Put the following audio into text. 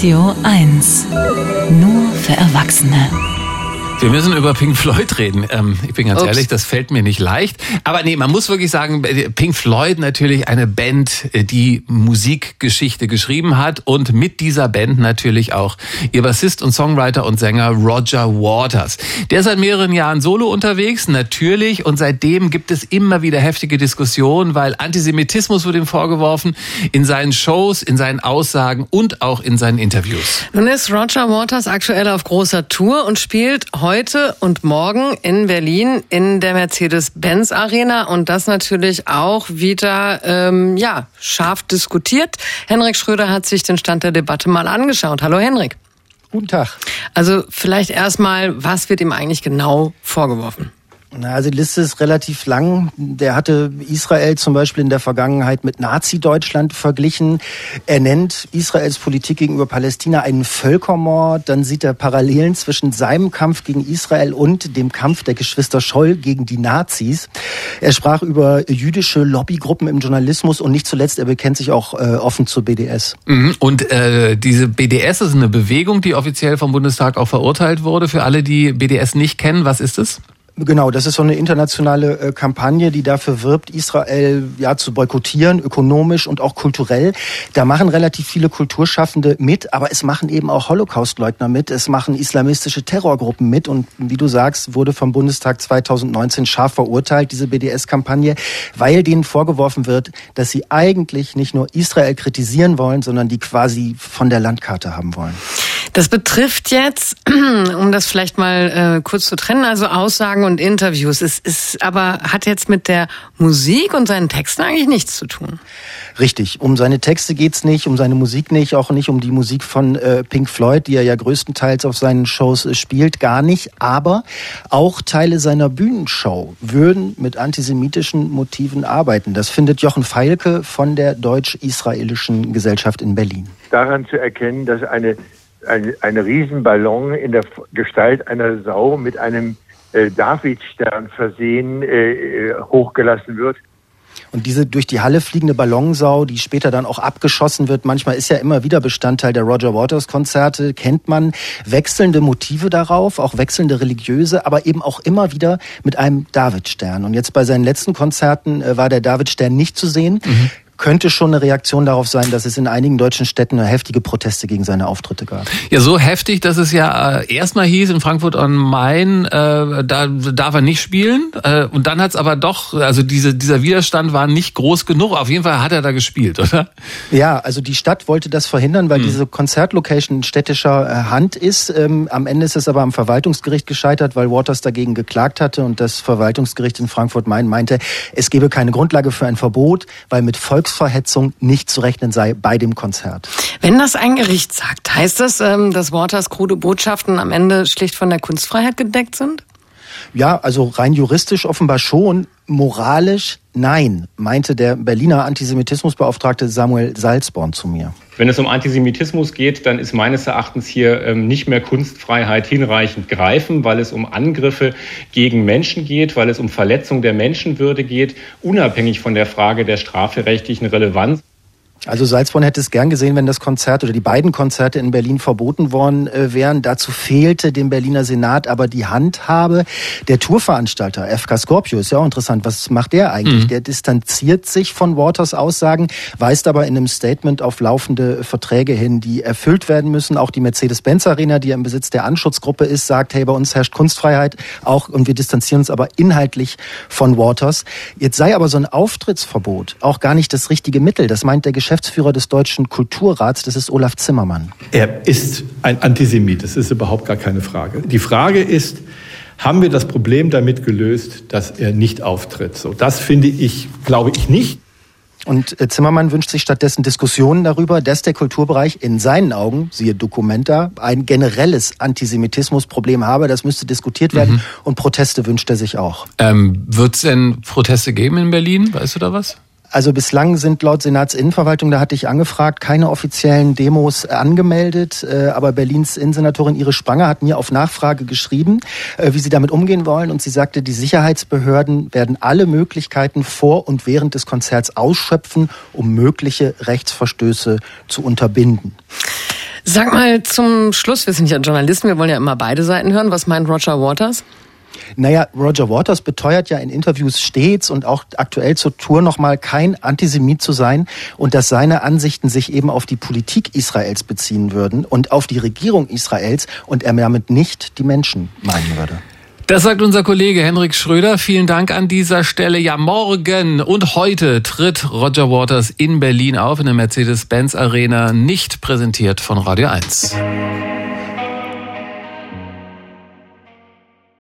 Radio 1. Nur für Erwachsene. Wir müssen über Pink Floyd reden. Ich bin ganz ehrlich, das fällt mir nicht leicht. Aber nee, man muss wirklich sagen, Pink Floyd natürlich eine Band, die Musikgeschichte geschrieben hat und mit dieser Band natürlich auch ihr Bassist und Songwriter und Sänger Roger Waters. Der ist seit mehreren Jahren solo unterwegs, natürlich, und seitdem gibt es immer wieder heftige Diskussionen, weil Antisemitismus wird ihm vorgeworfen in seinen Shows, in seinen Aussagen und auch in seinen Interviews. Nun ist Roger Waters aktuell auf großer Tour und spielt heute und morgen in Berlin in der Mercedes-Benz Arena und das natürlich auch wieder scharf diskutiert. Henrik Schröder hat sich den Stand der Debatte mal angeschaut. Hallo Henrik. Guten Tag. Also vielleicht erstmal, was wird ihm eigentlich genau vorgeworfen? Also die Liste ist relativ lang. Der hatte Israel zum Beispiel in der Vergangenheit mit Nazi-Deutschland verglichen. Er nennt Israels Politik gegenüber Palästina einen Völkermord. Dann sieht er Parallelen zwischen seinem Kampf gegen Israel und dem Kampf der Geschwister Scholl gegen die Nazis. Er sprach über jüdische Lobbygruppen im Journalismus und nicht zuletzt, er bekennt sich auch offen zur BDS. Und diese BDS ist eine Bewegung, die offiziell vom Bundestag auch verurteilt wurde. Für alle, die BDS nicht kennen, was ist es? Genau, das ist so eine internationale Kampagne, die dafür wirbt, Israel zu boykottieren, ökonomisch und auch kulturell. Da machen relativ viele Kulturschaffende mit, aber es machen eben auch Holocaustleugner mit, es machen islamistische Terrorgruppen mit und wie du sagst, wurde vom Bundestag 2019 scharf verurteilt, diese BDS-Kampagne, weil denen vorgeworfen wird, dass sie eigentlich nicht nur Israel kritisieren wollen, sondern die quasi von der Landkarte haben wollen. Das betrifft jetzt, um das vielleicht mal kurz zu trennen, also Aussagen und Interviews. Es ist aber hat jetzt mit der Musik und seinen Texten eigentlich nichts zu tun. Richtig, um seine Texte geht's nicht, um seine Musik nicht, auch nicht um die Musik von Pink Floyd, die er ja größtenteils auf seinen Shows spielt, gar nicht. Aber auch Teile seiner Bühnenshow würden mit antisemitischen Motiven arbeiten. Das findet Jochen Feilke von der Deutsch-Israelischen Gesellschaft in Berlin. Daran zu erkennen, dass eine Riesenballon in der Gestalt einer Sau mit einem Davidstern versehen hochgelassen wird. Und diese durch die Halle fliegende Ballonsau, die später dann auch abgeschossen wird, manchmal ist ja immer wieder Bestandteil der Roger Waters Konzerte, kennt man wechselnde Motive darauf, auch wechselnde religiöse, aber eben auch immer wieder mit einem Davidstern. Und jetzt bei seinen letzten Konzerten war der Davidstern nicht zu sehen. Könnte schon eine Reaktion darauf sein, dass es in einigen deutschen Städten heftige Proteste gegen seine Auftritte gab. Ja, so heftig, dass es ja erstmal hieß in Frankfurt am Main, da darf er nicht spielen. Und dann hat es aber doch, also dieser Widerstand war nicht groß genug. Auf jeden Fall hat er da gespielt, oder? Ja, also die Stadt wollte das verhindern, weil diese Konzertlocation in städtischer Hand ist. Am Ende ist es aber am Verwaltungsgericht gescheitert, weil Waters dagegen geklagt hatte. Und das Verwaltungsgericht in Frankfurt-Main meinte, es gebe keine Grundlage für ein Verbot, weil mit Volksverhetzung nicht zu rechnen sei bei dem Konzert. Wenn das ein Gericht sagt, heißt das, dass Waters krude Botschaften am Ende schlicht von der Kunstfreiheit gedeckt sind? Ja, also rein juristisch offenbar schon, moralisch nein, meinte der Berliner Antisemitismusbeauftragte Samuel Salzborn zu mir. Wenn es um Antisemitismus geht, dann ist meines Erachtens hier nicht mehr Kunstfreiheit hinreichend greifen, weil es um Angriffe gegen Menschen geht, weil es um Verletzung der Menschenwürde geht, unabhängig von der Frage der strafrechtlichen Relevanz. Also Salzborn hätte es gern gesehen, wenn das Konzert oder die beiden Konzerte in Berlin verboten worden wären. Dazu fehlte dem Berliner Senat aber die Handhabe. Der Tourveranstalter FK Scorpio ist ja auch interessant. Was macht der eigentlich? Der distanziert sich von Waters Aussagen, weist aber in einem Statement auf laufende Verträge hin, die erfüllt werden müssen. Auch die Mercedes-Benz Arena, die ja im Besitz der Anschutzgruppe ist, sagt, hey, bei uns herrscht Kunstfreiheit auch und wir distanzieren uns aber inhaltlich von Waters. Jetzt sei aber so ein Auftrittsverbot auch gar nicht das richtige Mittel. Das meint der Geschäftsführer des Deutschen Kulturrats, das ist Olaf Zimmermann. Er ist ein Antisemit, das ist überhaupt gar keine Frage. Die Frage ist, haben wir das Problem damit gelöst, dass er nicht auftritt? So, das glaube ich nicht. Und Zimmermann wünscht sich stattdessen Diskussionen darüber, dass der Kulturbereich in seinen Augen, siehe Documenta, ein generelles Antisemitismusproblem habe. Das müsste diskutiert werden und Proteste wünscht er sich auch. Wird es denn Proteste geben in Berlin? Weißt du da was? Also bislang sind laut Senatsinnenverwaltung, da hatte ich angefragt, keine offiziellen Demos angemeldet. Aber Berlins Innensenatorin Iris Spranger hat mir auf Nachfrage geschrieben, wie sie damit umgehen wollen. Und sie sagte, die Sicherheitsbehörden werden alle Möglichkeiten vor und während des Konzerts ausschöpfen, um mögliche Rechtsverstöße zu unterbinden. Sag mal zum Schluss, wir sind ja Journalisten, wir wollen ja immer beide Seiten hören. Was meint Roger Waters? Naja, Roger Waters beteuert ja in Interviews stets und auch aktuell zur Tour nochmal, kein Antisemit zu sein und dass seine Ansichten sich eben auf die Politik Israels beziehen würden und auf die Regierung Israels und er damit nicht die Menschen meinen würde. Das sagt unser Kollege Henrik Schröder. Vielen Dank an dieser Stelle. Ja, morgen und heute tritt Roger Waters in Berlin auf, in der Mercedes-Benz Arena, nicht präsentiert von Radio 1.